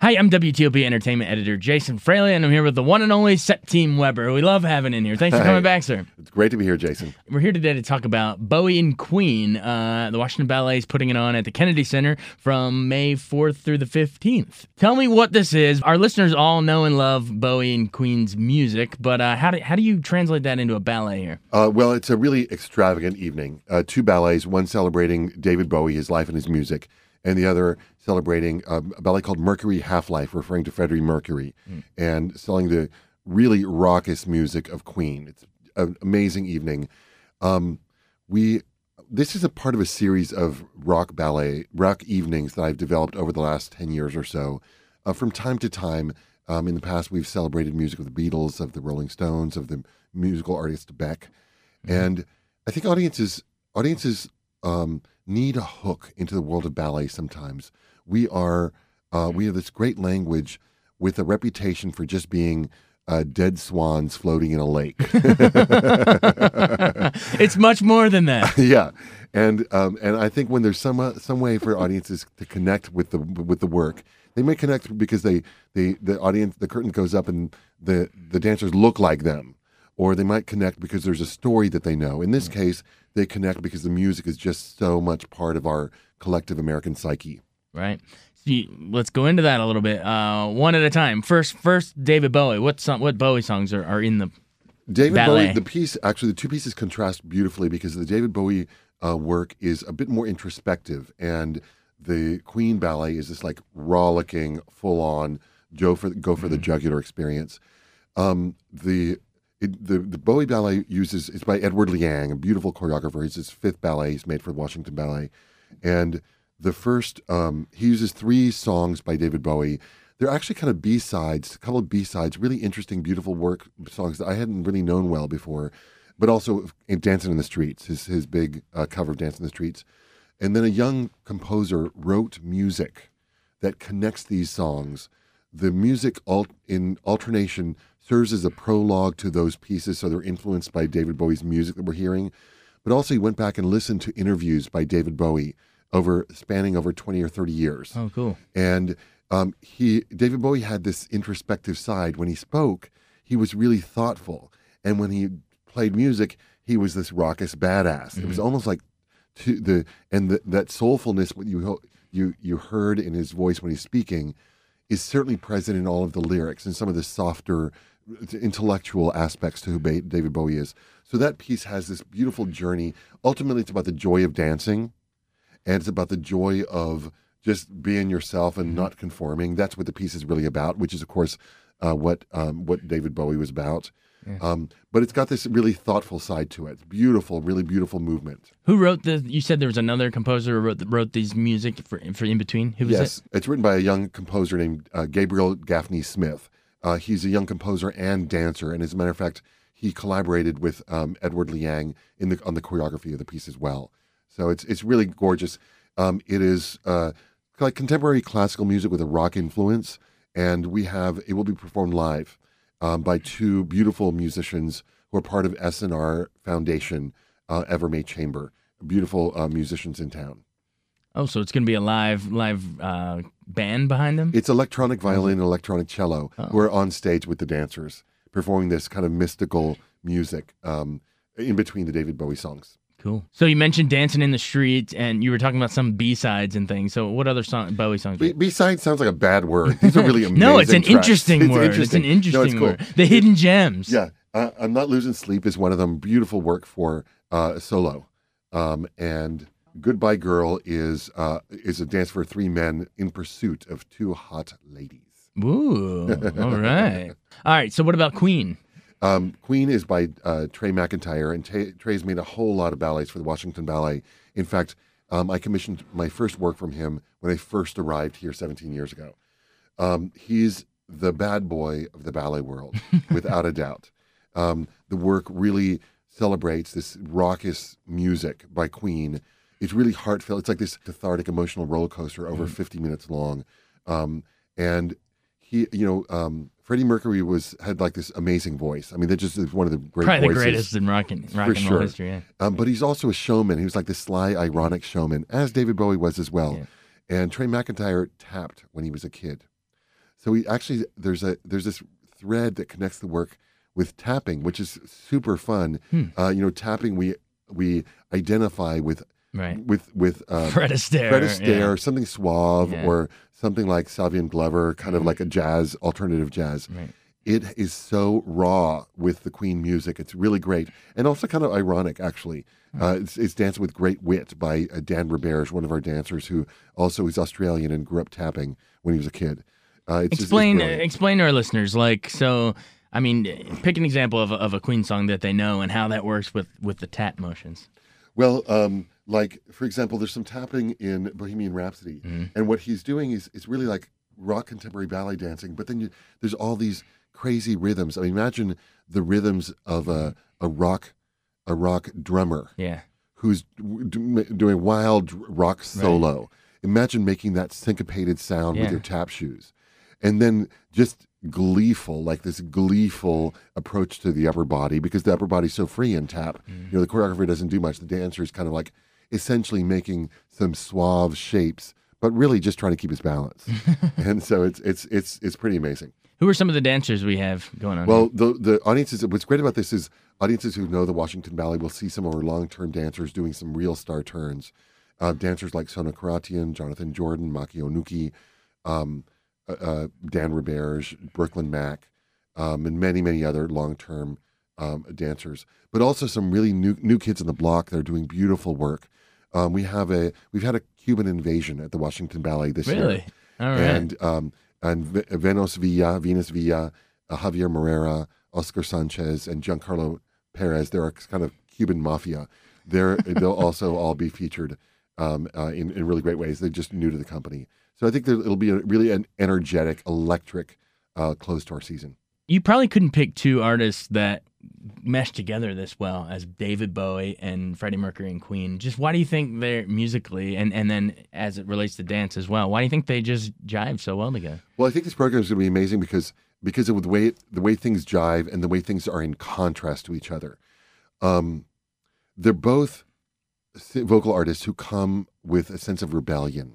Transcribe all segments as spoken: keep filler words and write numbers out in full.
Hi, I'm W T O P Entertainment Editor Jason Fraley, and I'm here with the one and only Septime Weber. We love having in here. Thanks for coming Hey, back, sir. It's great to be here, Jason. We're here today to talk about Bowie and Queen. Uh, the Washington Ballet is putting it on at the Kennedy Center from May fourth through the fifteenth. Tell me what this is. Our listeners all know and love Bowie and Queen's music, but uh, how do how do you translate that into a ballet here? Uh, well, it's a really extravagant evening. Uh, two ballets, one celebrating David Bowie, his life and his music, and the other celebrating uh, a ballet called Mercury Half-Life, referring to Freddie Mercury, mm. and selling the really raucous music of Queen. It's an amazing evening. Um, we this is a part of a series of rock ballet, rock evenings that I've developed over the last ten years or so. Uh, from time to time, um, in the past, we've celebrated music of the Beatles, of the Rolling Stones, of the musical artist Beck. Mm. And I think audiences audiences um, need a hook into the world of ballet sometimes. We are uh, we have this great language with a reputation for just being uh, dead swans floating in a lake. It's much more than that. Yeah, and um, and I think when there's some uh, some way for audiences to connect with the with the work, they may connect because they they the audience the curtain goes up and the the dancers look like them. Or they might connect because there's a story that they know. In this case, they connect because the music is just so much part of our collective American psyche. Right. So you, let's go into that a little bit, uh, one at a time. First, first David Bowie. What song, what Bowie songs are, are in the David ballet? Bowie, the piece, actually, the two pieces contrast beautifully because the David Bowie uh, work is a bit more introspective, and the Queen ballet is this like rollicking, full-on, go for, go for mm-hmm. the jugular experience. Um, the It, the, the Bowie Ballet uses, it's by Edward Liang, a beautiful choreographer. It's his fifth ballet he's made for the Washington Ballet. And the first, um, he uses three songs by David Bowie. They're actually kind of B-sides, a couple of B-sides, really interesting, beautiful work songs that I hadn't really known well before, but also in Dancing in the Streets, his, his big uh, cover of Dancing in the Streets. And then a young composer wrote music that connects these songs. The music alt- in alternation serves as a prologue to those pieces, so they're influenced by David Bowie's music that we're hearing. But also, he went back and listened to interviews by David Bowie over spanning over twenty or thirty years. Oh, cool! And um, he, David Bowie, had this introspective side. When he spoke, he was really thoughtful, and when he played music, he was this raucous badass. Mm-hmm. It was almost like to the and the, that soulfulness what you you you heard in his voice when he's speaking is certainly present in all of the lyrics and some of the softer intellectual aspects to who ba- David Bowie is. So that piece has this beautiful journey. Ultimately, it's about the joy of dancing, and it's about the joy of just being yourself and not conforming. That's what the piece is really about, which is, of course, uh, what um, what David Bowie was about. Yeah. Um, but it's got this really thoughtful side to it. It's beautiful, really beautiful movement. Who wrote the? You said there was another composer who wrote wrote these music for for in between. Who was yes, it? It's written by a young composer named uh, Gabriel Gaffney Smith. Uh, he's a young composer and dancer, and as a matter of fact, he collaborated with um, Edward Liang in the on the choreography of the piece as well. So it's it's really gorgeous. Um, it is uh, like contemporary classical music with a rock influence, and we have it will be performed live. Um, by two beautiful musicians who are part of S N R Foundation, uh, Evermay Chamber, beautiful uh, musicians in town. Oh, so it's going to be a live live uh, band behind them? It's electronic violin and electronic cello oh. who are on stage with the dancers, performing this kind of mystical music um, in between the David Bowie songs. Cool. So you mentioned Dancing in the Street, and you were talking about some B-sides and things. So what other song, Bowie songs? B- B-side sounds like a bad word. These are really amazing No, it's an tracks. interesting it's word. Interesting. It's an interesting no, it's cool. word. The hidden gems. Yeah. Uh, I'm Not Losing Sleep is one of them. Beautiful work for uh, solo. Um, and Goodbye Girl is uh, is a dance for three men in pursuit of two hot ladies. Ooh, all right. All right, so what about Queen? Um, Queen is by uh, Trey McIntyre, and Trey, Trey's made a whole lot of ballets for the Washington Ballet. In fact, um, I commissioned my first work from him when I first arrived here seventeen years ago. Um, he's the bad boy of the ballet world, without a doubt. Um, the work really celebrates this raucous music by Queen. It's really heartfelt. It's like this cathartic emotional roller coaster over mm. fifty minutes long. Um, and he, you know, um, Freddie Mercury was had like this amazing voice. I mean, that just is one of the great Probably voices. the greatest in rock and, rock for and sure. roll history. Yeah. Um, but he's also a showman. He was like this sly, ironic showman, as David Bowie was as well. Yeah. And Trey McIntyre tapped when he was a kid. So we actually there's a there's this thread that connects the work with tapping, which is super fun. Hmm. Uh, you know, tapping we we identify with Right. with with uh, Fred Astaire. Fred Astaire, Yeah. something suave, Yeah. or something like Savion Glover, kind of like a jazz, alternative jazz. Right. It is so raw with the Queen music. It's really great, and also kind of ironic, actually. Uh, it's, it's Dancing with Great Wit by uh, Dan Roberge, one of our dancers who also is Australian and grew up tapping when he was a kid. Uh, it's just- it's Explain brilliant. explain to our listeners, like, so, I mean, pick an example of a, of a Queen song that they know and how that works with, with the tap motions. Well, um, like, for example, there's some tapping in Bohemian Rhapsody. Mhm. And what he's doing is, is really like rock contemporary ballet dancing. But then you, there's all these crazy rhythms. I mean, imagine the rhythms of a, a rock a rock drummer Yeah. who's d- doing wild rock solo. Imagine making that syncopated sound Yeah. with your tap shoes. And then just gleeful, like this gleeful approach to the upper body, because the upper body's so free in tap. Mm-hmm. You know, the choreographer doesn't do much. The dancer is kind of like essentially making some suave shapes, but really just trying to keep his balance. And so it's it's it's it's pretty amazing. Who are some of the dancers we have going on? Well, the the audiences. What's great about this is audiences who know the Washington Ballet will see some of our long term dancers doing some real star turns. Uh, dancers like Sona Karatian, Jonathan Jordan, Maki Onuki, um, uh, uh, Dan Roberge, Brooklyn Mack, um, and many many other long term um, dancers. But also some really new new kids on the block that are doing beautiful work. Um, we have a we've had a Cuban invasion at the Washington Ballet this year. Really? All right. And um, and V- Venus Villa, Venus Villa, uh, Javier Morera, Oscar Sanchez, and Giancarlo Perez. They're a kind of Cuban mafia. They're they'll also all be featured um, uh, in in really great ways. They're just new to the company, so I think there, it'll be a, really an energetic, electric uh, close to our season. You probably couldn't pick two artists that mesh together this well as David Bowie and Freddie Mercury and Queen. Just why do you think they're musically, and, and then as it relates to dance as well, why do you think they just jive so well together? Well, I think this program is going to be amazing because because of the way it, the way things jive and the way things are in contrast to each other. Um, they're both vocal artists who come with a sense of rebellion,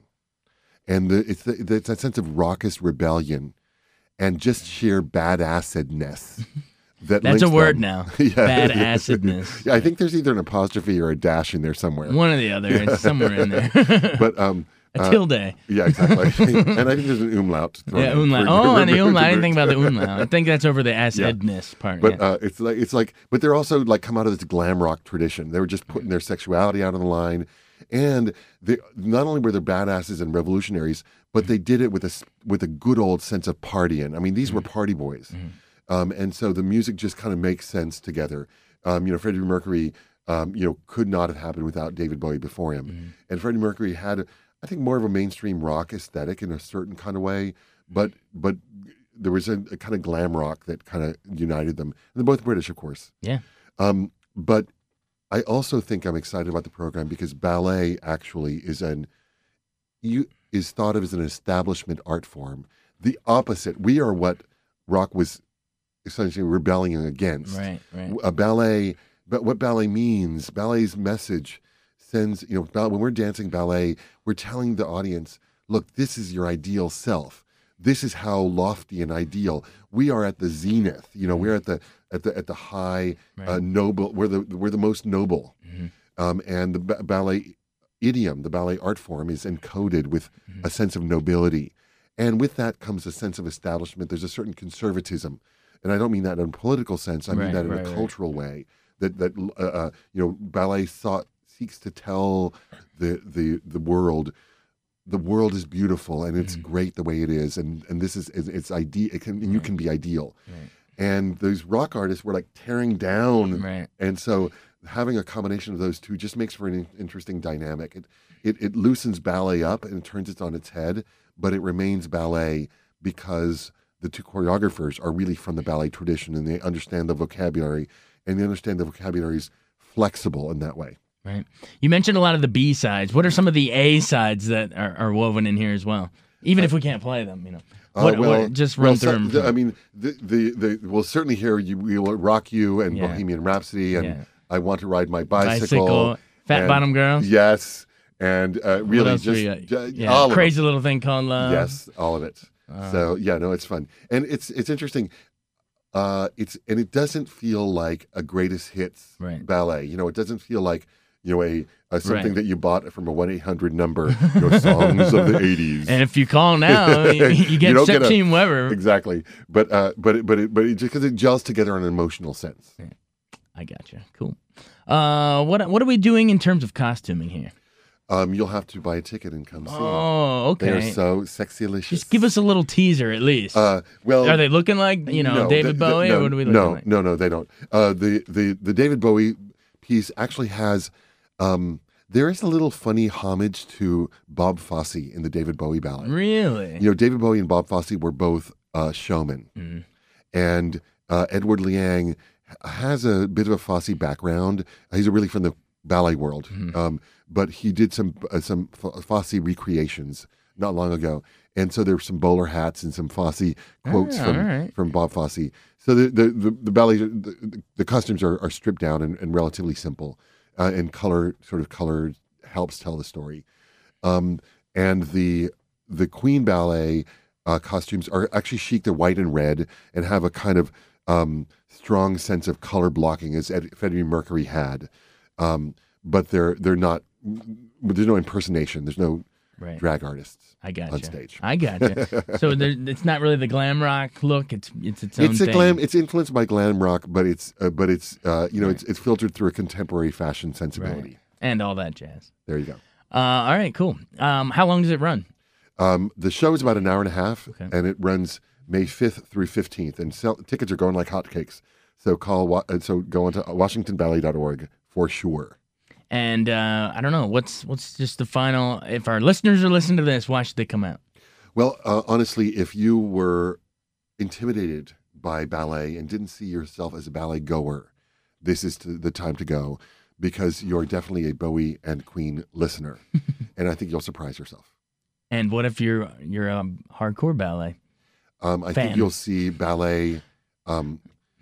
and the, it's the, it's that sense of raucous rebellion and just sheer badassedness. That That's a links word them. now. Yeah. Badacidness. Yeah, I think there's either an apostrophe or a dash in there somewhere. One or the other. It's somewhere in there. But um, a uh, tilde. yeah, exactly. And I think there's an umlaut. thrown Yeah, in umlaut. for- Oh, and the for- umlaut. I didn't for- think about the umlaut. I think that's over the acidness part. But yeah. uh, it's like it's like, but they're also like come out of this glam rock tradition. They were just putting their sexuality out on the line, and they not only were they badasses and revolutionaries, but they did it with a s- with a good old sense of partying. I mean, these were party boys, um, and so the music just kind of makes sense together. Um, you know, Freddie Mercury, um, you know, could not have happened without David Bowie before him, and Freddie Mercury had, I think, more of a mainstream rock aesthetic in a certain kind of way, but but there was a, a kind of glam rock that kind of united them. And they're both British, of course. Yeah. Um, but I also think I'm excited about the program because ballet actually is an you is thought of as an establishment art form. The opposite. We are what rock was essentially rebelling against. Right, right. A ballet, but what ballet means, ballet's message sends, you know, ball- when we're dancing ballet, we're telling the audience, look, this is your ideal self. This is how lofty and ideal. We are at the zenith. You know, we're at the at the at the high uh, Right. noble. We're the we're the most noble. Mhm. Um, and the ba- ballet idiom, the ballet art form, is encoded with a sense of nobility, and with that comes a sense of establishment. There's a certain conservatism, and I don't mean that in a political sense. I mean Right, that in right, a right. cultural way. That that uh, uh, you know, ballet sought seeks to tell the the the world. The world is beautiful and it's great the way it is, and and this is it's, it's ideal. It can and you can be ideal, Right. and those rock artists were like tearing down, Right. and so having a combination of those two just makes for an in- interesting dynamic. It, it it loosens ballet up and it turns it on its head, but it remains ballet because the two choreographers are really from the ballet tradition and they understand the vocabulary, and they understand the vocabulary is flexible in that way. Right. You mentioned a lot of the B sides. What are some of the A sides that are, are woven in here as well? Even if we can't play them, you know. Uh, What, well, what, just run well, through so- them. the- I mean, the, the, the, we'll certainly hear you, We Will Rock You and Yeah. Bohemian Rhapsody and Yeah. I Want to Ride My Bicycle. Bicycle, Fat and- Bottom Girl. Yes. And uh, What really else do just, we got? ju- Yeah. all of Crazy Little Thing Called it. Love. Yes, all of it. Uh, So yeah, no, it's fun, and it's it's interesting. Uh, it's and it doesn't feel like a greatest hits Right. ballet. You know, it doesn't feel like you know a, a something Right. that you bought from a one eight hundred number. You know, songs of the eighties. and if you call now, you, you get don't get a- Septime Weber. Exactly, but uh, but it, but it, but it, just because it gels together in an emotional sense. I gotcha. Cool. Uh, what what are we doing in terms of costuming here? Um, you'll have to buy a ticket and come see. Oh, They're okay. so sexy-licious. Just give us a little teaser at least. Uh, well, Are they looking like, you know, no, David the- the- Bowie, no, or what are we looking no, like? No, no, they don't. Uh, the, the, the David Bowie piece actually has, um, there is a little funny homage to Bob Fosse in the David Bowie ballet. Really? You know, David Bowie and Bob Fosse were both uh, showmen. Mm. And uh, Edward Liang has a bit of a Fosse background. He's really from the ballet world. Mhm. Um, but he did some uh, some F- Fosse recreations not long ago. And so there's some bowler hats and some Fosse quotes Ah, from, all right. from Bob Fosse. So the the the, the ballet the, the costumes are, are stripped down and, and relatively simple, uh, and color sort of color helps tell the story. Um, and the the Queen Ballet uh, costumes are actually chic. They're white and red and have a kind of um, strong sense of color blocking, as Ed, Freddie Mercury had. Um, but they're they're not. There's no impersonation. There's no Right. drag artists I gotcha. on stage. I gotcha. So there, it's not really the glam rock look. It's it's its own It's a thing. glam. It's influenced by glam rock, but it's uh, but it's uh, you know it's it's filtered through a contemporary fashion sensibility. Right. And all that jazz. There you go. Uh, all right, cool. Um, how long does it run? Um, the show is about an hour and a half, Okay. and it runs May fifth through fifteenth, and sell, tickets are going like hotcakes. So call wa- uh, so go onto washington ballet dot org for sure. And uh, I don't know what's what's just the final. If our listeners are listening to this, why should they come out? Well, uh, honestly, if you were intimidated by ballet and didn't see yourself as a ballet goer, this is to, the time to go, because you're definitely a Bowie and Queen listener, and I think you'll surprise yourself. And what if you're you're a hardcore ballet? Um, I Fan. think you'll see ballet um,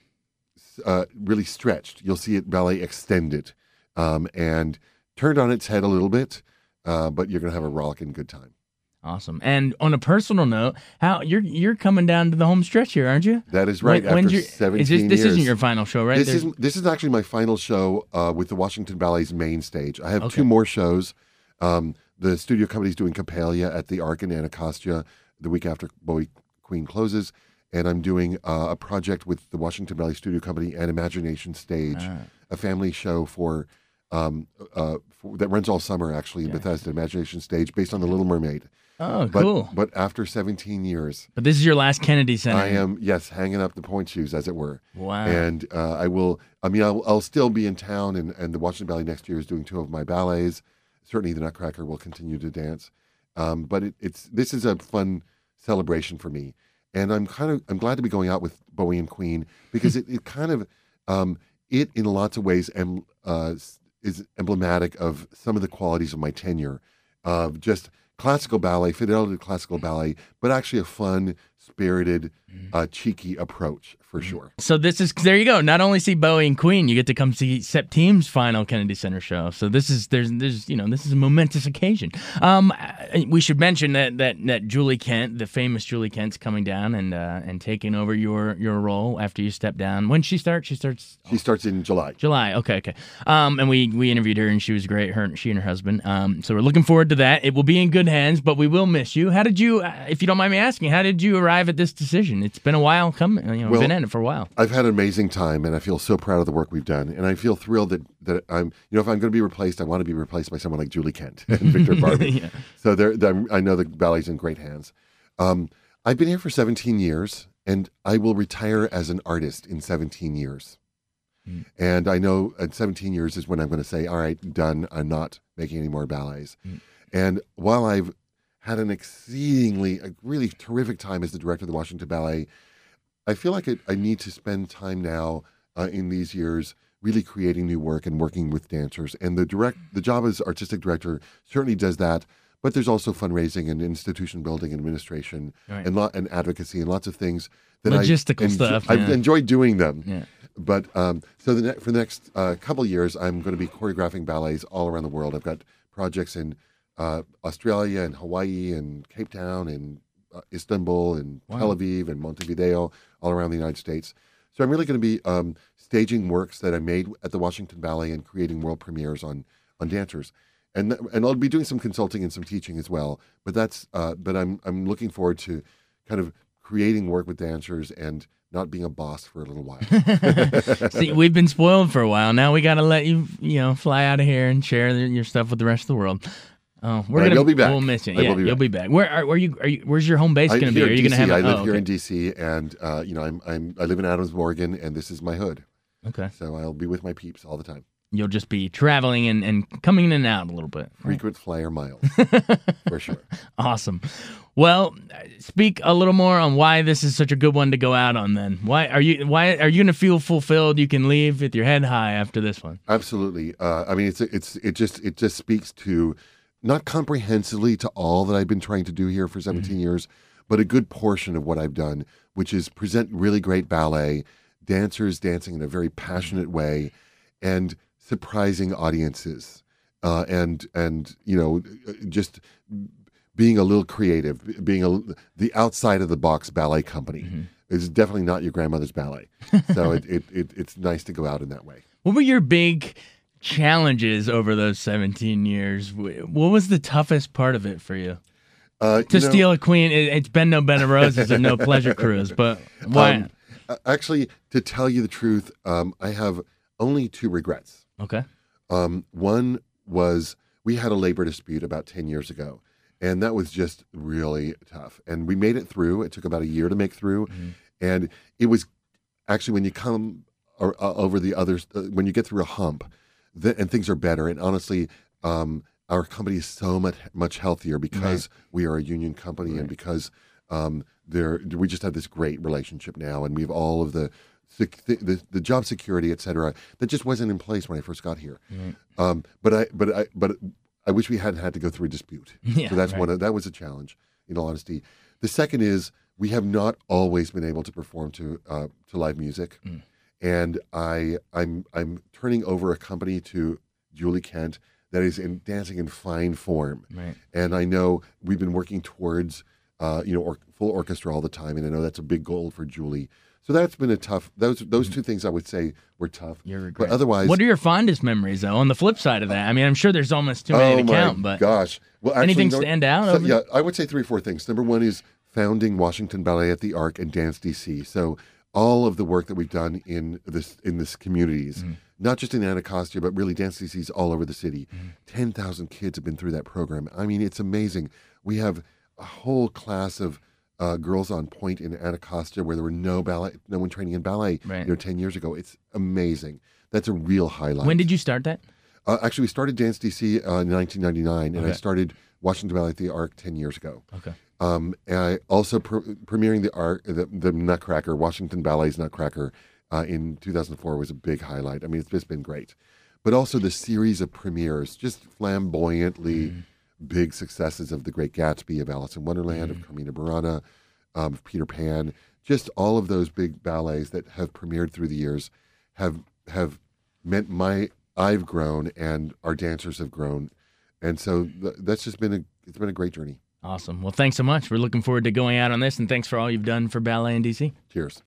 s- uh, really stretched. You'll see it ballet extended um, and turned on its head a little bit, uh, but you're going to have a rollicking good time. Awesome. And on a personal note, how you're you're coming down to the home stretch here, aren't you? That is right. When- when's after your- seventeen is this, this years. isn't your final show, right? This There's- is this is actually my final show uh, with the Washington Ballet's main stage. I have Okay. two more shows. Um, the studio company's doing Capalia at the Arc in Anacostia the week after Bowie Queen closes, and I'm doing uh, a project with the Washington Ballet Studio Company and Imagination Stage, Ah. a family show for, um, uh, for that runs all summer actually in Yeah. Bethesda, Imagination Stage, based on The Little Mermaid. Oh, But cool. but after seventeen years, But this is your last Kennedy Center. I am yes hanging up the point shoes, as it were. Wow. And uh, I will, I mean, I'll, I'll still be in town, and, and the Washington Ballet next year is doing two of my ballets. Certainly, the Nutcracker will continue to dance. Um, but it, it's this is a fun celebration for me, and I'm kind of I'm glad to be going out with Bowie and Queen, because it, it kind of um, it in lots of ways em, uh, is emblematic of some of the qualities of my tenure, of just classical ballet, fidelity to classical ballet, but actually a fun, spirited, uh, cheeky approach for sure. So this is there you go. Not only see Bowie and Queen, you get to come see Septime's final Kennedy Center show. So this is there's there's you know this is a momentous occasion. Um, we should mention that that that Julie Kent, the famous Julie Kent's coming down and uh, and taking over your your role after you step down. When she starts, she starts She starts in July. July. Okay, okay. Um, and we we interviewed her and she was great. Her she and her husband. Um, so we're looking forward to that. It will be in good hands, but we will miss you. How did you, uh, if you don't mind me asking, how did you arrive at this decision? It's been a while coming. You know, Well, been in it for a while. I've had an amazing time, and I feel so proud of the work we've done. And I feel thrilled that, that I'm, you know, if I'm going to be replaced, I want to be replaced by someone like Julie Kent and Victor Barbie. Yeah. So they're, they're, I know the ballet's in great hands. Um, I've been here for seventeen years, and I will retire as an artist in seventeen years. Mm. And I know at seventeen years is when I'm going to say, all right, done. I'm not making any more ballets. Mm. And while I've had an exceedingly, a really terrific time as the director of the Washington Ballet, I feel like it, I need to spend time now uh, in these years really creating new work and working with dancers. And the direct, the job as artistic director certainly does that. But there's also fundraising and institution building and administration Right. and lot and advocacy and lots of things that Logistical I stuff, I've yeah. enjoyed doing them. Yeah. But um, so the ne- for the next uh, couple years, I'm going to be choreographing ballets all around the world. I've got projects in uh, Australia and Hawaii and Cape Town and uh, Istanbul and Wow. Tel Aviv and Montevideo, all around the United States. So I'm really going to be um, staging works that I made at the Washington Ballet and creating world premieres on on dancers, and th- and I'll be doing some consulting and some teaching as well. But that's uh, but I'm I'm looking forward to kind of creating work with dancers and not being a boss for a little while. See, we've been spoiled for a while. Now we got to let you, you know, fly out of here and share the, your stuff with the rest of the world. Oh, we're But gonna. you'll be back. We'll miss you. I will Yeah, be you'll back. be back. Where are, are you? Are you? Where's your home base I, going to be? here Are in you going to D C, have? I a- live oh, here okay. in D C, and uh, you know I'm I'm I live in Adams, Morgan, and this is my hood. Okay. So I'll be with my peeps all the time. You'll just be traveling and, and coming in and out a little bit. Frequent flyer miles, for sure. Awesome. Well, speak a little more on why this is such a good one to go out on. Then, why are you? Why are you going to feel fulfilled? You can leave with your head high after this one. Absolutely. Uh, I mean, it's it's it just it just speaks to not comprehensively to all that I've been trying to do here for seventeen Mm-hmm. years, but a good portion of what I've done, which is present really great ballet, dancers dancing in a very passionate way, and surprising audiences, uh, and and you know just being a little creative, being a the outside of the box ballet company. Mm-hmm. Is definitely not your grandmother's ballet. So it, it, it it's nice to go out in that way. What were your big challenges over those seventeen years? Wh- What was the toughest part of it for you? Uh, To you know, steal a queen, it, it's been no bed of roses and no pleasure cruise, but why? Um, uh, actually, to tell you the truth, um, I have only two regrets. okay. Um, one was we had a labor dispute about ten years ago, and that was just really tough. And we made it through. It took about a year to make through. Mhm. And it was actually when you come or, uh, over the others, uh, when you get through a hump, th- and things are better. And honestly, um, our company is so much much healthier because we are a union company Right. and because um, there we just have this great relationship now, and we have all of the sec- the, the, the job security, et cetera, that just wasn't in place when I first got here. Right. Um, but I but I but I wish we hadn't had to go through a dispute. Yeah, so that's right. one of, that was a challenge, in all honesty. The second is we have not always been able to perform to uh, to live music, Mm. and I I'm I'm turning over a company to Julie Kent that is in dancing in fine form, Right. and I know we've been working towards uh, you know or, full orchestra all the time, and I know that's a big goal for Julie. So that's been a tough. Those those two things I would say were tough. Your But regret. otherwise, What are your fondest memories, though? On the flip side of that, I mean, I'm sure there's almost too many oh to my count, but gosh! Well, actually, anything no- stand out? So, over- yeah, I would say three or four things. Number one is founding Washington Ballet at the Arc and Dance D C. So all of the work that we've done in this in this communities, Mm-hmm. not just in Anacostia, but really Dance D Cs all over the city. Mm-hmm. ten thousand kids have been through that program. I mean, it's amazing. We have a whole class of uh, girls on point in Anacostia where there were no ballet, no one training in ballet, Right. you know, ten years ago. It's amazing. That's a real highlight. When did you start that? Uh, actually, we started Dance D C uh, in nineteen ninety-nine, and I Okay. started Washington Ballet at the Arc ten years ago. Okay. Um, and I also pre- premiering the Arc, the, the Nutcracker, Washington Ballet's Nutcracker, uh, in two thousand four was a big highlight. I mean, it's just been great. But also the series of premieres, just flamboyantly big successes of The Great Gatsby, of Alice in Wonderland, of Carmina Burana, um, of Peter Pan. Just all of those big ballets that have premiered through the years have have meant my I've grown and our dancers have grown, and so th- that's just been a it's been a great journey. Awesome. Well, thanks so much. We're looking forward to going out on this, and thanks for all you've done for ballet in D C. Cheers.